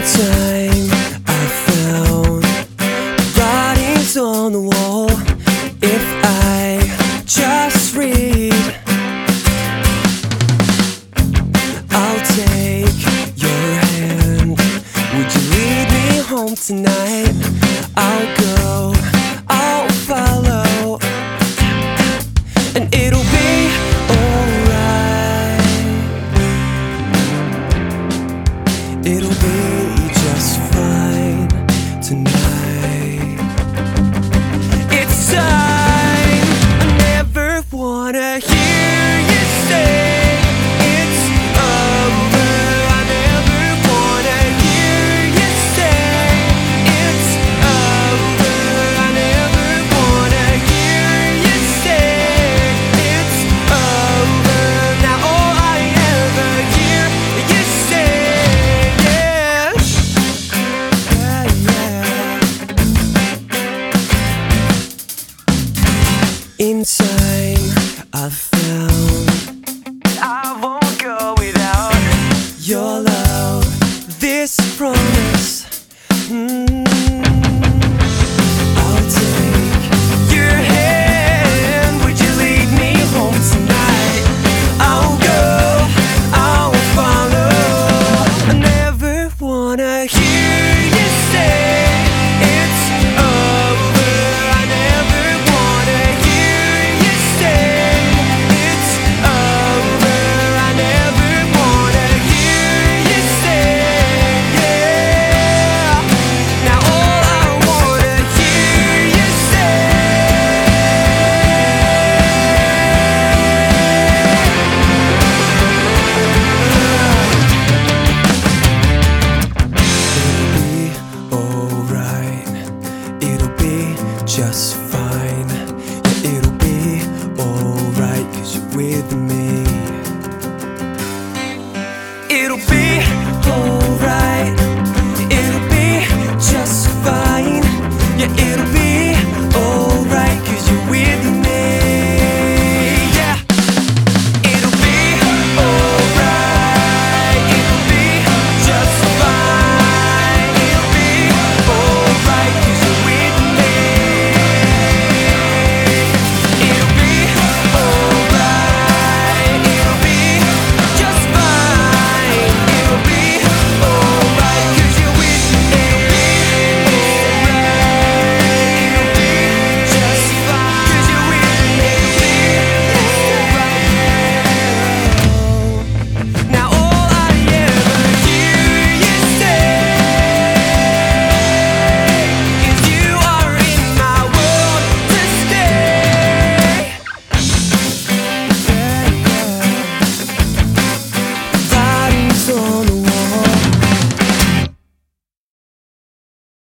time I found writings on the wall. If I just read, I'll take your hand. Would you lead me home tonight? I'll go, I'll follow, and it'll be alright. It'll be just fine tonight. It's time. I never wanna hear you say it's over. I never wanna hear you say it's over. I never wanna hear you say it's over. Now all I ever hear you say, yeah, in time I found I won't go without your love, this promise. I'll take your hand. Would you lead me home tonight? I'll go, I'll follow. I never wanna hear you say it's over. I never wanna hear you say it's over. I never wanna hear you say, yeah. Now all I wanna hear you say, it'll be alright. It'll be just